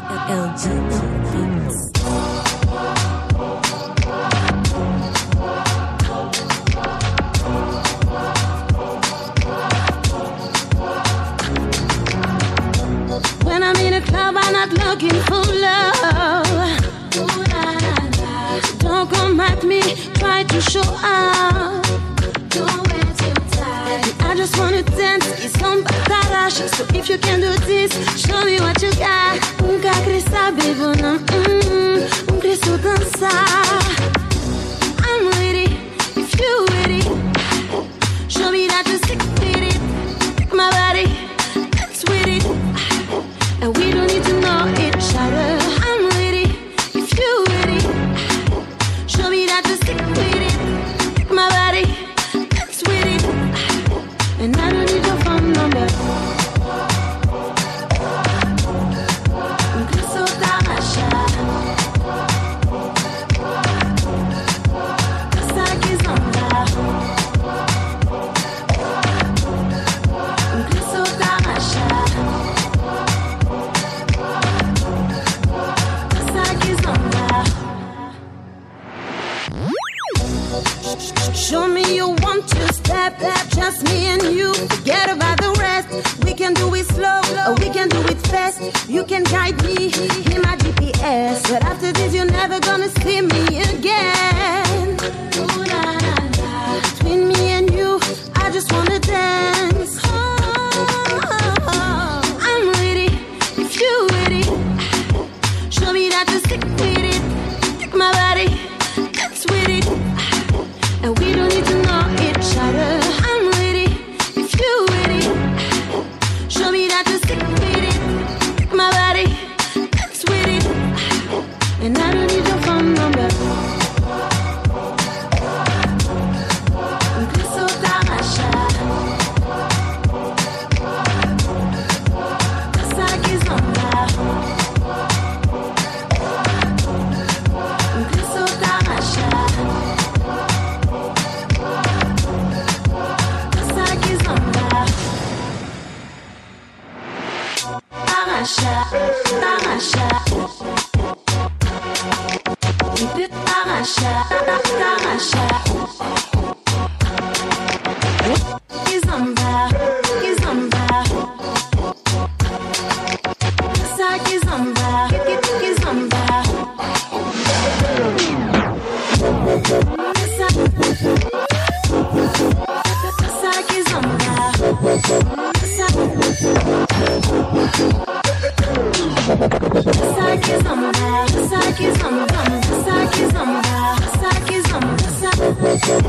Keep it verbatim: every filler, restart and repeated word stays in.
L G Beats. When I'm in a club, I'm not looking for love. Ooh, la, la, la. Don't come at me, try to show up. Don't wear too tight. I just wanna dance, it's on batarash. So if you can do this, show me what you got. Nunca queria saber, vou não. Mm, um Cristo dançar. I'm with it, if you with it. Show me that you're sick with it. Take my body, dance with it. And we don't need to know each other. I'm with it, if you with it. Show me that you're sick with it. Take my body, dance with it. And I don't need your phone number. Cristo Tamasha. Kasaki Zamba. Cristo Tamasha. Show me you want to step back, just me and you. Forget about the rest. We can do it slow, or we can do it fast. You can guide me, be my G P S. But after this, you're never gonna see me again. Ooh, la, la, la. Between me and you, I just wanna dance. Oh, oh, oh. I'm with it, if you with it. Show me that you're sick with it. Take my body, dance with it. And we don't need to know each other. I'm with it, if you with it. Show me that you're sick with it. Take my body, dance with it. And I don't need your phone number. Cristo Tamasha. Kasaki Zamba. Cristo Tamasha. Tamasha, Tamasha, Tamasha, Tamasha, Kizomba, Kizomba, Kizomba, Kizomba, Kizomba. Saki zamba, saki zamba, saki zamba, saki zamba, saki